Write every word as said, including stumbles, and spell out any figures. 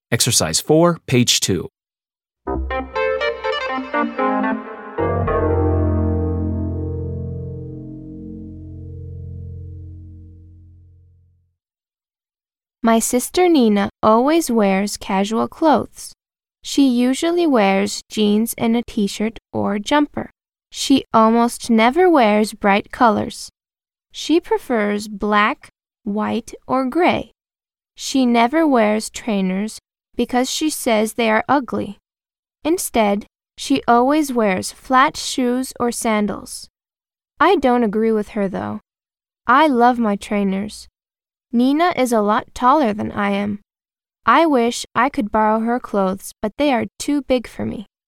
Exercise four, page two. My sister Nina always wears casual clothes. She usually wears jeans and a t-shirt or jumper. She almost never wears bright colors. She prefers black, white, or gray. She never wears trainers because she says they are ugly. Instead, she always wears flat shoes or sandals. I don't agree with her though. I love my trainers. Nina is a lot taller than I am. I wish I could borrow her clothes, but they are too big for me.